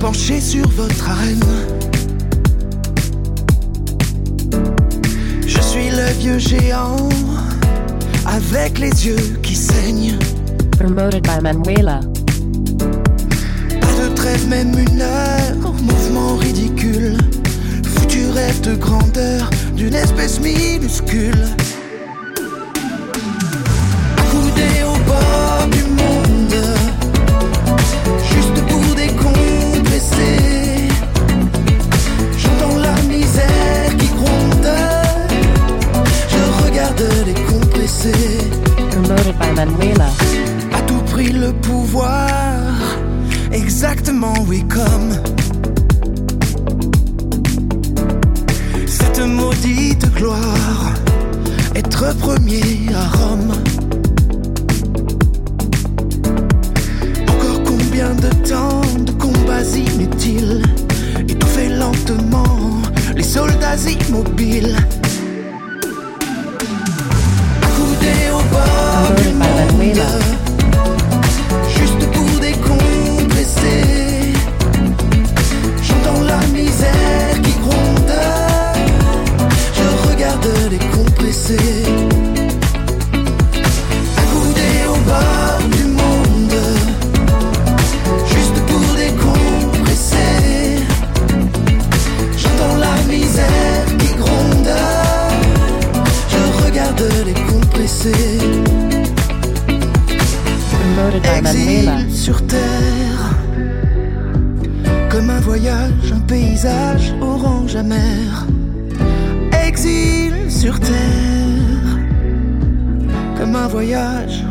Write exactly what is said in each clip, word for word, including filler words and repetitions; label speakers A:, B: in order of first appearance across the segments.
A: penché sur votre arène. Je suis le vieux géant avec les yeux qui saignent.
B: Promoted by Manuela.
A: Pas de trêve, même une heure, mouvement ridicule. Foutu rêve de grandeur d'une espèce minuscule. Accoudé au bord du monde, juste pour décompresser. J'entends la misère qui gronde, je regarde les compressés.
B: Promoted by Manuela.
A: À tout prix le pouvoir, exactement oui comme cette maudite gloire, être premier à Rome. Encore combien de temps de combats inutiles, étouffer lentement les soldats immobiles. Accoudés au bord du monde, juste pour décompresser. J'entends la misère qui gronde, je regarde les compressés. Accoudés au bord du monde, juste pour décompresser. J'entends la misère qui gronde, je regarde les compressés. Exil sur terre, comme un voyage, un paysage orange amer. Exil sur terre, comme un voyage.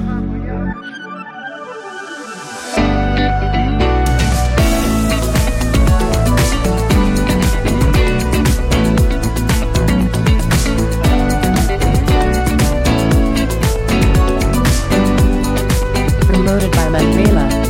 B: Promoted by Manuela.